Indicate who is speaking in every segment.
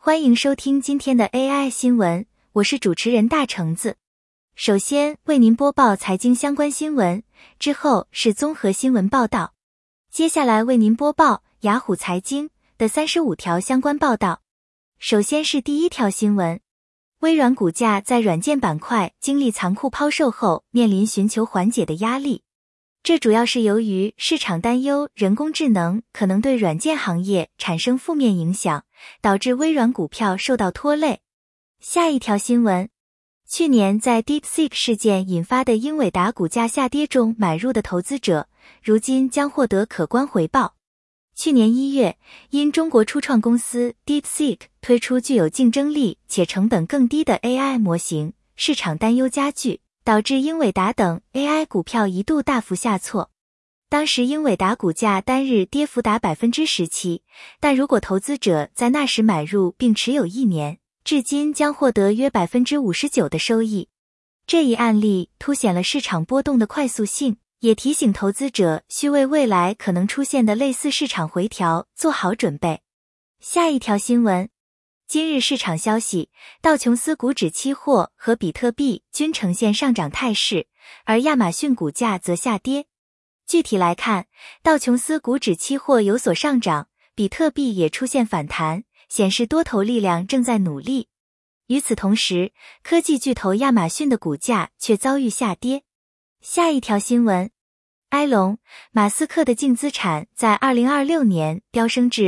Speaker 1: 欢迎收听今天的 AI 新闻，我是主持人大橙子。首先为您播报财经相关新闻，之后是综合新闻报道。接下来为您播报雅虎财经的35条相关报道。首先是第一条新闻，微软股价在软件板块经历残酷抛售后，面临寻求缓解的压力。这主要是由于市场担忧人工智能可能对软件行业产生负面影响，导致微软股票受到拖累。下一条新闻，去年在 DeepSeek 事件引发的英伟达股价下跌中买入的投资者，如今将获得可观回报。去年1月，因中国初创公司 DeepSeek 推出具有竞争力且成本更低的 AI 模型，市场担忧加剧，导致英伟达等 AI 股票一度大幅下挫。当时英伟达股价单日跌幅达 17%， 但如果投资者在那时买入并持有1年，至今将获得约 59% 的收益。这一案例凸显了市场波动的快速性，也提醒投资者需为未来可能出现的类似市场回调做好准备。下一条新闻，今日市场消息，道琼斯股指期货和比特币均呈现上涨态势，而亚马逊股价则下跌。具体来看，道琼斯股指期货有所上涨，比特币也出现反弹，显示多头力量正在努力。与此同时，科技巨头亚马逊的股价却遭遇下跌。下一条新闻，埃隆·马斯克的净资产在2026年飙升至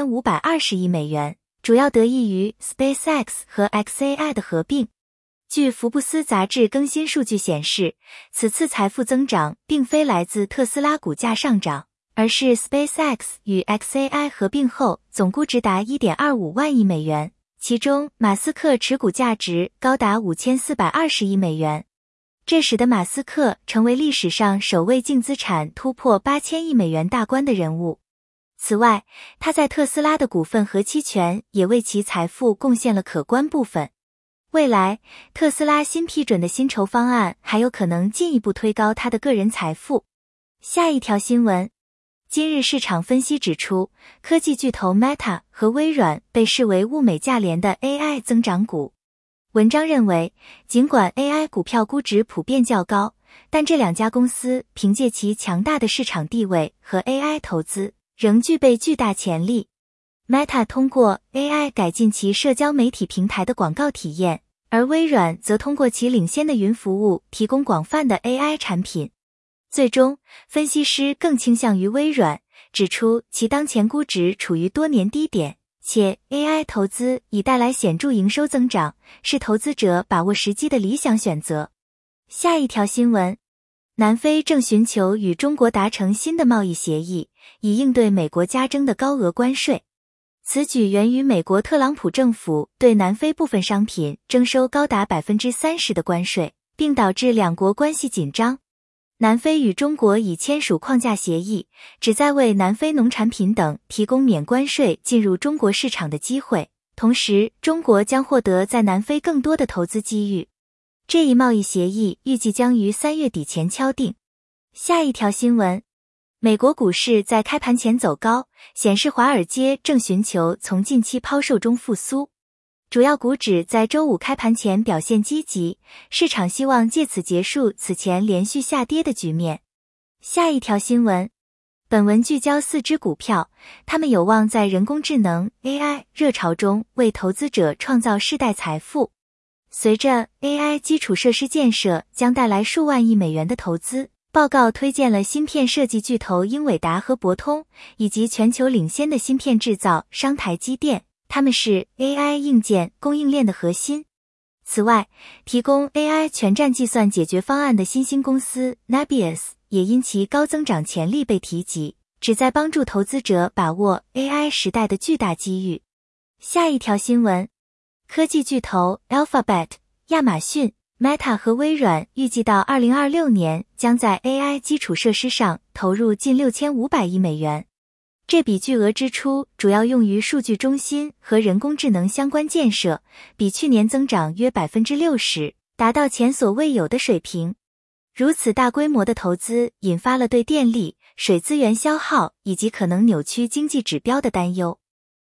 Speaker 1: 8520亿美元，主要得益于 SpaceX 和 xAI 的合并。据福布斯杂志更新数据显示，此次财富增长并非来自特斯拉股价上涨，而是 SpaceX 与 xAI 合并后总估值达 1.25 万亿美元，其中马斯克持股价值高达5420亿美元。这使得马斯克成为历史上首位净资产突破8000亿美元大关的人物。此外，他在特斯拉的股份和期权也为其财富贡献了可观部分。未来，特斯拉新批准的薪酬方案还有可能进一步推高他的个人财富。下一条新闻，今日市场分析指出，科技巨头 Meta 和微软被视为物美价廉的 AI 增长股。文章认为，尽管 AI 股票估值普遍较高，但这两家公司凭借其强大的市场地位和 AI 投资，仍具备巨大潜力。Meta 通过 AI 改进其社交媒体平台的广告体验，而微软则通过其领先的云服务提供广泛的 AI 产品。最终，分析师更倾向于微软，指出其当前估值处于多年低点，且 AI 投资已带来显著营收增长，是投资者把握时机的理想选择。下一条新闻，南非正寻求与中国达成新的贸易协议，以应对美国加征的高额关税。此举源于美国特朗普政府对南非部分商品征收高达 30% 的关税，并导致两国关系紧张。南非与中国已签署框架协议，旨在为南非农产品等提供免关税进入中国市场的机会，同时中国将获得在南非更多的投资机遇。这一贸易协议预计将于3月底前敲定。下一条新闻，美国股市在开盘前走高，显示华尔街正寻求从近期抛售中复苏。主要股指在周五开盘前表现积极，市场希望借此结束此前连续下跌的局面。下一条新闻，本文聚焦4只股票，它们有望在人工智能 AI 热潮中为投资者创造世代财富。随着 AI 基础设施建设将带来数万亿美元的投资，报告推荐了芯片设计巨头英伟达和博通，以及全球领先的芯片制造商台积电，他们是 AI 硬件供应链的核心。此外，提供 AI 全站计算解决方案的新兴公司 Nebius 也因其高增长潜力被提及，旨在帮助投资者把握 AI 时代的巨大机遇。下一条新闻，科技巨头 Alphabet、亚马逊、Meta 和微软预计到2026年将在 AI 基础设施上投入近6500亿美元。这笔巨额支出主要用于数据中心和人工智能相关建设，比去年增长约 60%， 达到前所未有的水平。如此大规模的投资引发了对电力、水资源消耗以及可能扭曲经济指标的担忧。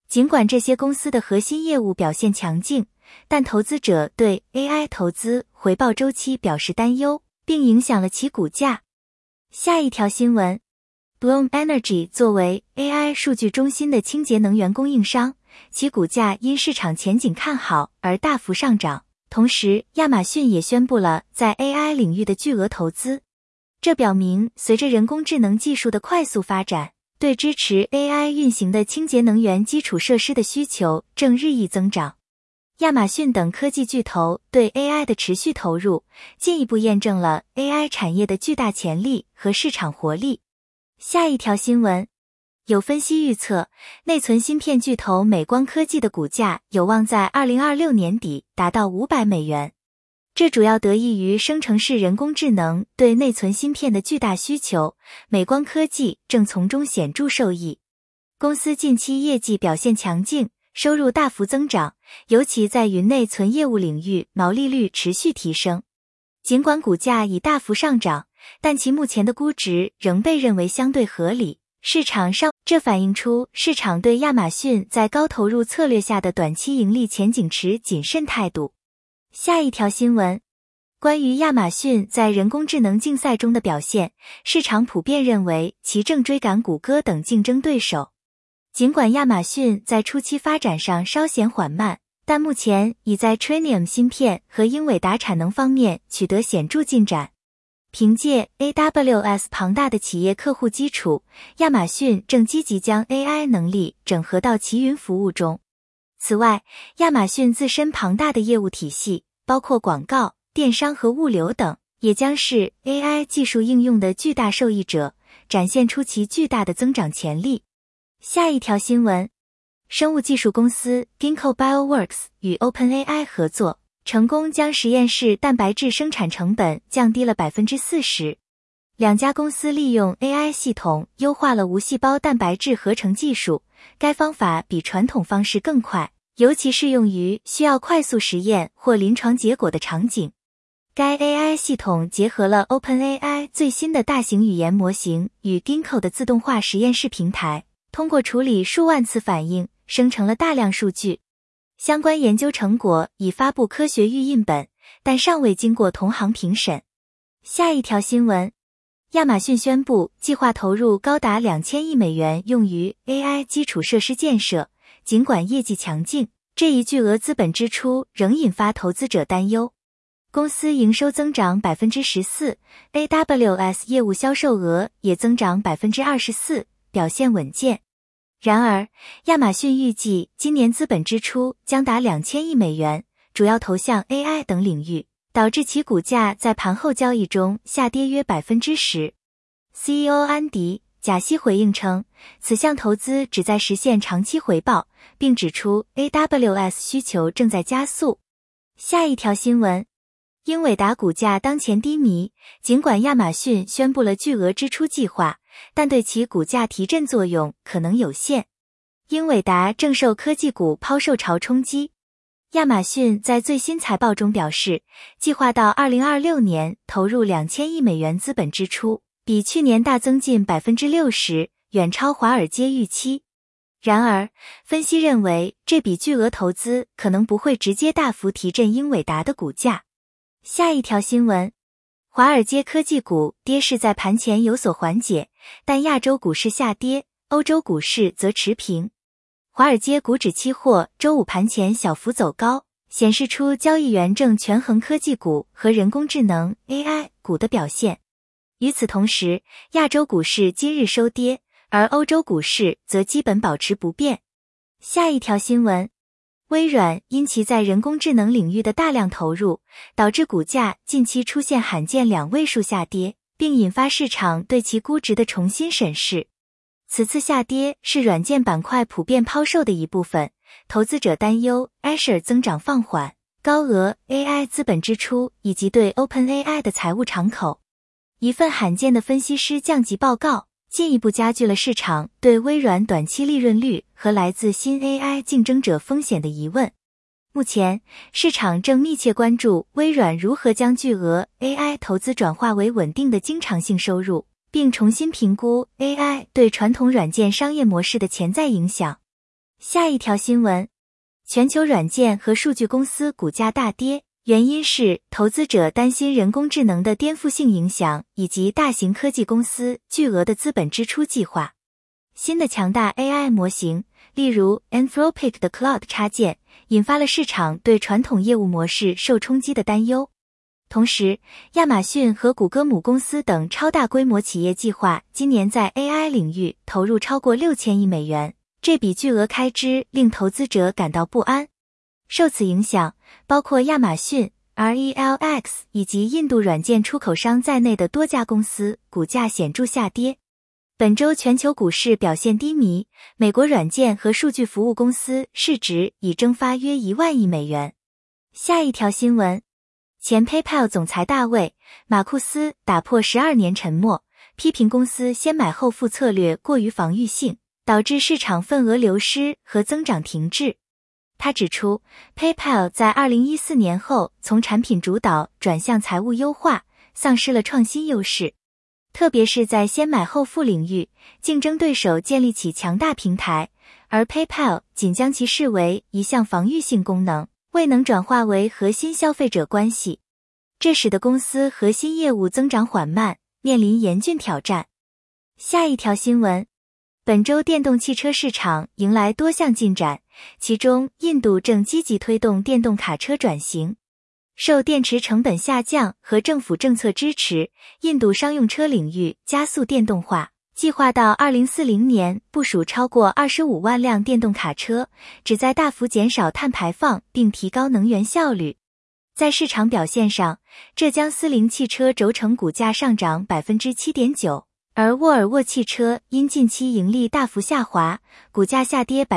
Speaker 1: 尽管这些公司的核心业务表现强劲，但投资者对 AI 投资回报周期表示担忧，并影响了其股价。下一条新闻 ，Bloom Energy 作为 AI 数据中心的清洁能源供应商，其股价因市场前景看好而大幅上涨。同时，亚马逊也宣布了在 AI 领域的巨额投资。这表明，随着人工智能技术的快速发展，对支持 AI 运行的清洁能源基础设施的需求正日益增长。亚马逊等科技巨头对 AI 的持续投入，进一步验证了 AI 产业的巨大潜力和市场活力。下一条新闻，有分析预测，内存芯片巨头美光科技的股价有望在2026年底达到$500。这主要得益于生成式人工智能对内存芯片的巨大需求，美光科技正从中显著受益。公司近期业绩表现强劲，收入大幅增长，尤其在云内存业务领域毛利率持续提升。尽管股价已大幅上涨，但其目前的估值仍被认为相对合理。这反映出市场对亚马逊在高投入策略下的短期盈利前景持谨慎态度。下一条新闻，关于亚马逊在人工智能竞赛中的表现，市场普遍认为其正追赶谷歌等竞争对手。尽管亚马逊在初期发展上稍显缓慢，但目前已在 Trainium 芯片和英伟达产能方面取得显著进展。凭借 AWS 庞大的企业客户基础，亚马逊正积极将 AI 能力整合到其云服务中。此外，亚马逊自身庞大的业务体系，包括广告、电商和物流等，也将是 AI 技术应用的巨大受益者，展现出其巨大的增长潜力。下一条新闻，生物技术公司 Ginkgo Bioworks 与 OpenAI 合作，成功将实验室蛋白质生产成本降低了 40%。两家公司利用 AI 系统优化了无细胞蛋白质合成技术，该方法比传统方式更快，尤其适用于需要快速实验或临床结果的场景。该 AI 系统结合了 OpenAI 最新的大型语言模型与 Ginkgo 的自动化实验室平台，通过处理数万次反应，生成了大量数据。相关研究成果已发布科学预印本，但尚未经过同行评审。下一条新闻，亚马逊宣布计划投入高达$2000亿用于 AI 基础设施建设。尽管业绩强劲，这一巨额资本支出仍引发投资者担忧。公司营收增长 14%，AWS 业务销售额也增长 24%， 表现稳健。然而，亚马逊预计今年资本支出将达$2000亿，主要投向 AI 等领域，导致其股价在盘后交易中下跌约 10%。CEO 安迪·贾西回应称，此项投资旨在实现长期回报，并指出 AWS 需求正在加速。下一条新闻，英伟达股价当前低迷，尽管亚马逊宣布了巨额支出计划，但对其股价提振作用可能有限。英伟达正受科技股抛售潮冲击。亚马逊在最新财报中表示，计划到2026年投入$2000亿资本支出，比去年大增近 60%， 远超华尔街预期。然而，分析认为这笔巨额投资可能不会直接大幅提振英伟达的股价。下一条新闻，华尔街科技股跌势在盘前有所缓解，但亚洲股市下跌，欧洲股市则持平。华尔街股指期货周五盘前小幅走高，显示出交易员正权衡科技股和人工智能 AI 股的表现。与此同时，亚洲股市今日收跌，而欧洲股市则基本保持不变。下一条新闻，微软因其在人工智能领域的大量投入，导致股价近期出现罕见2位数下跌，并引发市场对其估值的重新审视。此次下跌是软件板块普遍抛售的一部分，投资者担忧 Azure 增长放缓、高额 AI 资本支出以及对 OpenAI 的财务敞口。一份罕见的分析师降级报告进一步加剧了市场对微软短期利润率和来自新 AI 竞争者风险的疑问。目前，市场正密切关注微软如何将巨额 AI 投资转化为稳定的经常性收入，并重新评估 AI 对传统软件商业模式的潜在影响。 下一条新闻，全球软件和数据公司股价大跌，原因是投资者担心人工智能的颠覆性影响，以及大型科技公司巨额的资本支出计划。新的强大 AI 模型，例如 Anthropic 的 Claude 插件，引发了市场对传统业务模式受冲击的担忧。同时，亚马逊和谷歌母公司等超大规模企业计划今年在 AI 领域投入超过6000亿美元，这笔巨额开支令投资者感到不安。受此影响，包括亚马逊、RELX 以及印度软件出口商在内的多家公司股价显著下跌。本周全球股市表现低迷，美国软件和数据服务公司市值已蒸发约1万亿美元。下一条新闻，前 PayPal 总裁大卫·马库斯打破12年沉默，批评公司先买后付策略过于防御性，导致市场份额流失和增长停滞。他指出 ，PayPal 在2014年后从产品主导转向财务优化，丧失了创新优势。特别是在先买后付领域，竞争对手建立起强大平台，而 PayPal 仅将其视为一项防御性功能，未能转化为核心消费者关系。这使得公司核心业务增长缓慢，面临严峻挑战。下一条新闻，本周电动汽车市场迎来多项进展，其中印度正积极推动电动卡车转型。受电池成本下降和政府政策支持，印度商用车领域加速电动化，计划到2040年部署超过25万辆电动卡车，旨在大幅减少碳排放并提高能源效率。在市场表现上，浙江思凌汽车轴承股价上涨 7.9%， 而沃尔沃汽车因近期盈利大幅下滑，股价下跌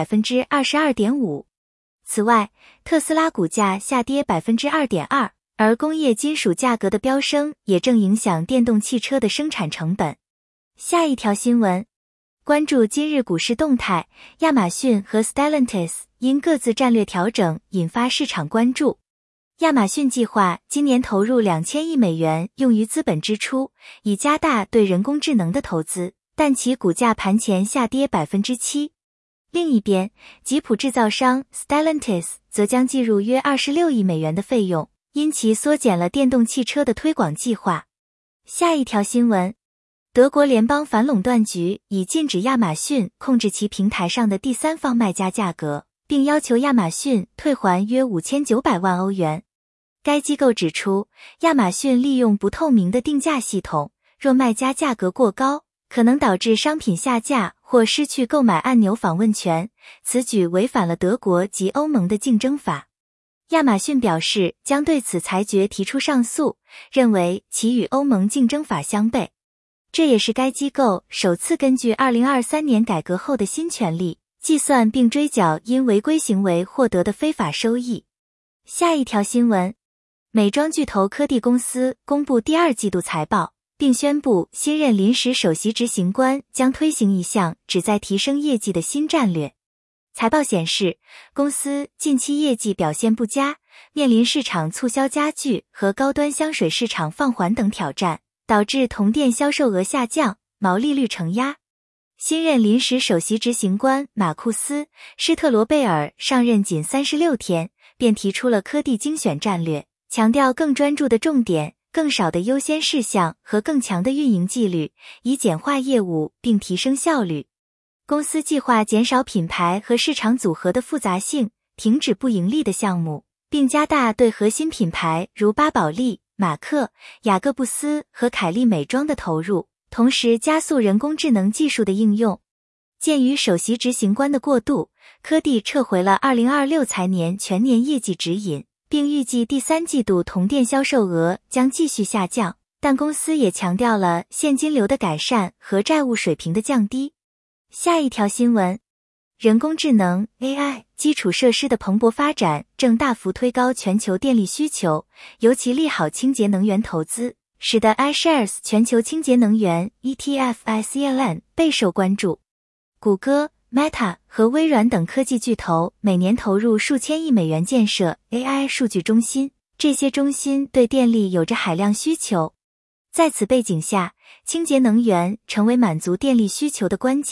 Speaker 1: 22.5%。此外，特斯拉股价下跌 2.2%， 而工业金属价格的飙升也正影响电动汽车的生产成本。下一条新闻，关注今日股市动态，亚马逊和 Stellantis 因各自战略调整引发市场关注。亚马逊计划今年投入2000亿美元用于资本支出，以加大对人工智能的投资，但其股价盘前下跌 7%。另一边，吉普制造商 Stellantis 则将计入约26亿美元的费用，因其缩减了电动汽车的推广计划。下一条新闻，德国联邦反垄断局已禁止亚马逊控制其平台上的第三方卖家价格，并要求亚马逊退还约5900万欧元。该机构指出，亚马逊利用不透明的定价系统，若卖家价格过高，可能导致商品下架或失去购买按钮访问权，此举违反了德国及欧盟的竞争法。亚马逊表示将对此裁决提出上诉，认为其与欧盟竞争法相悖。这也是该机构首次根据2023年改革后的新权利，计算并追缴因违规行为获得的非法收益。下一条新闻，美妆巨头科蒂公司公布第二季度财报，并宣布新任临时首席执行官将推行一项旨在提升业绩的新战略。财报显示，公司近期业绩表现不佳，面临市场促销家具和高端香水市场放缓等挑战，导致同店销售额下降，毛利率承压。新任临时首席执行官马库斯·施特罗贝尔上任仅36天，便提出了科蒂精选战略，强调更专注的重点、更少的优先事项和更强的运营纪律，以简化业务并提升效率。公司计划减少品牌和市场组合的复杂性，停止不盈利的项目，并加大对核心品牌如巴宝莉、马克、雅各布斯和凯利美妆的投入，同时加速人工智能技术的应用。鉴于首席执行官的过渡，科蒂撤回了2026财年全年业绩指引，并预计第三季度同店销售额将继续下降，但公司也强调了现金流的改善和债务水平的降低。下一条新闻，人工智能 AI 基础设施的蓬勃发展正大幅推高全球电力需求，尤其利好清洁能源投资，使得 iShares 全球清洁能源 ETF ICLN 备受关注。谷歌、Meta 和微软等科技巨头每年投入数千亿美元建设 AI 数据中心，这些中心对电力有着海量需求。在此背景下，清洁能源成为满足电力需求的关键，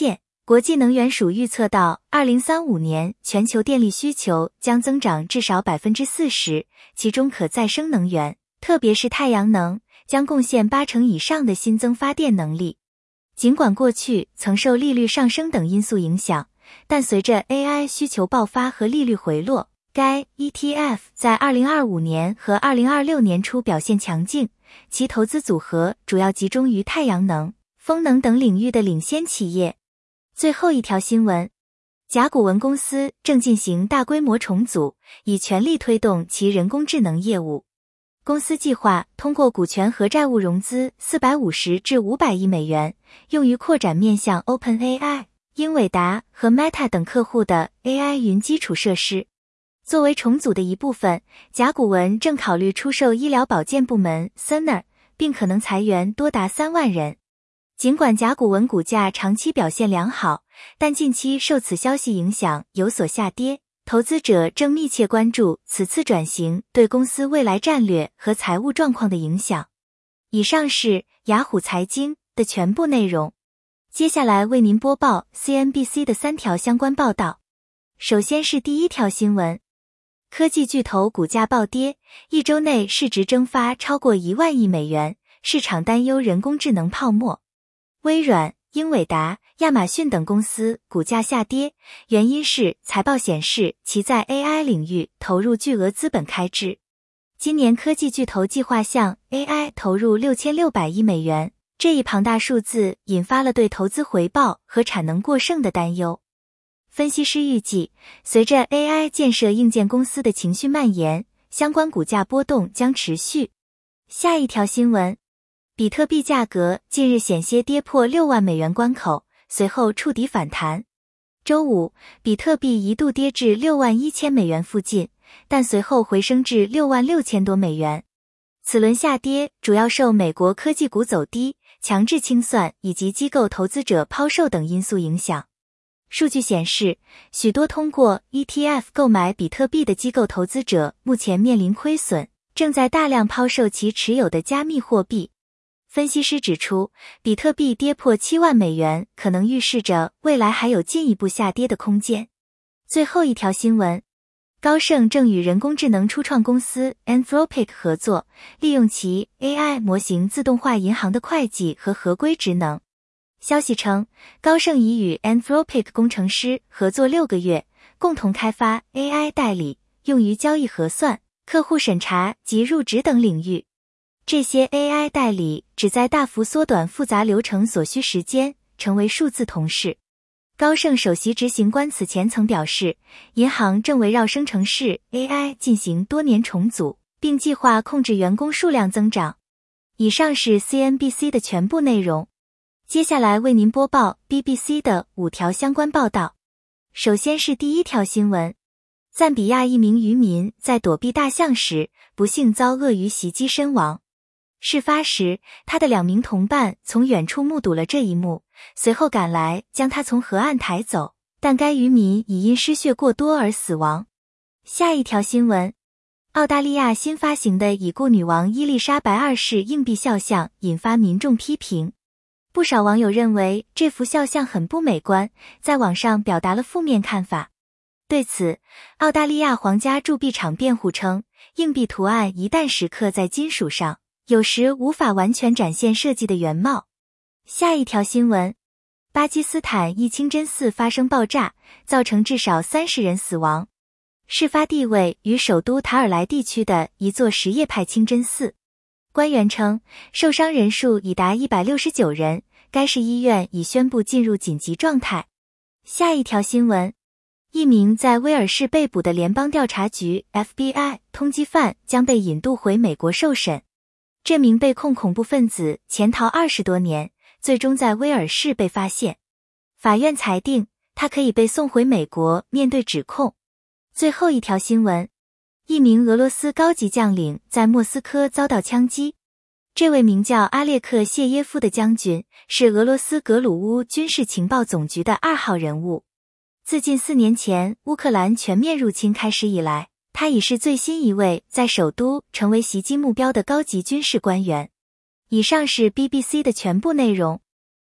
Speaker 1: 国际能源署预测到2035年全球电力需求将增长至少 40%， 其中可再生能源，特别是太阳能，将贡献80%以上的新增发电能力。尽管过去曾受利率上升等因素影响，但随着 AI 需求爆发和利率回落，该 ETF 在2025年和2026年初表现强劲，其投资组合主要集中于太阳能、风能等领域的领先企业。最后一条新闻，甲骨文公司正进行大规模重组，以全力推动其人工智能业务。公司计划通过股权和债务融资450至500亿美元，用于扩展面向 OpenAI、英伟达和 Meta 等客户的 AI 云基础设施。作为重组的一部分，甲骨文正考虑出售医疗保健部门 Cerner， 并可能裁员多达3万人。尽管甲骨文股价长期表现良好，但近期受此消息影响有所下跌。投资者正密切关注此次转型对公司未来战略和财务状况的影响。以上是雅虎财经的全部内容。接下来为您播报 CNBC 的3条相关报道。首先是第一条新闻，科技巨头股价暴跌，一周内市值蒸发超过1万亿美元，市场担忧人工智能泡沫。微软、英伟达、亚马逊等公司股价下跌，原因是财报显示其在 AI 领域投入巨额资本开支。今年科技巨头计划向 AI 投入6600亿美元，这一庞大数字引发了对投资回报和产能过剩的担忧。分析师预计，随着 AI 建设硬件公司的情绪蔓延，相关股价波动将持续。下一条新闻，比特币价格近日险些跌破6万美元关口，随后触底反弹。周五，比特币一度跌至6万1000美元附近，但随后回升至6万6000多美元。此轮下跌主要受美国科技股走低、强制清算以及机构投资者抛售等因素影响。数据显示，许多通过 ETF 购买比特币的机构投资者目前面临亏损，正在大量抛售其持有的加密货币。分析师指出，比特币跌破7万美元可能预示着未来还有进一步下跌的空间。最后一条新闻，高盛正与人工智能初创公司 Anthropic 合作，利用其 AI 模型自动化银行的会计和合规职能。消息称，高盛已与 Anthropic 工程师合作6个月，共同开发 AI 代理，用于交易核算、客户审查及入职等领域。这些 AI 代理旨在大幅缩短复杂流程所需时间，成为数字同事。高盛首席执行官此前曾表示，银行正围绕生成式 AI 进行多年重组，并计划控制员工数量增长。以上是 CNBC 的全部内容。接下来为您播报 BBC 的5条相关报道。首先是第一条新闻，赞比亚一名渔民在躲避大象时，不幸遭鳄鱼袭击身亡。事发时，他的2名同伴从远处目睹了这一幕，随后赶来将他从河岸抬走，但该渔民已因失血过多而死亡。下一条新闻，澳大利亚新发行的已故女王伊丽莎白2世硬币肖像引发民众批评。不少网友认为这幅肖像很不美观，在网上表达了负面看法。对此，澳大利亚皇家铸币厂辩护称，硬币图案一旦蚀刻在金属上，有时无法完全展现设计的原貌。下一条新闻，巴基斯坦一清真寺发生爆炸，造成至少30人死亡。事发地位于首都塔尔莱地区的一座什叶派清真寺。官员称，受伤人数已达169人，该市医院已宣布进入紧急状态。下一条新闻，一名在威尔士被捕的联邦调查局 FBI 通缉犯将被引渡回美国受审。这名被控恐怖分子潜逃20多年，最终在威尔士被发现。法院裁定，他可以被送回美国面对指控。最后一条新闻，一名俄罗斯高级将领在莫斯科遭到枪击。这位名叫阿列克谢耶夫的将军是俄罗斯格鲁乌军事情报总局的2号人物。自近4年前乌克兰全面入侵开始以来，他已是最新一位在首都成为袭击目标的高级军事官员。以上是 BBC 的全部内容。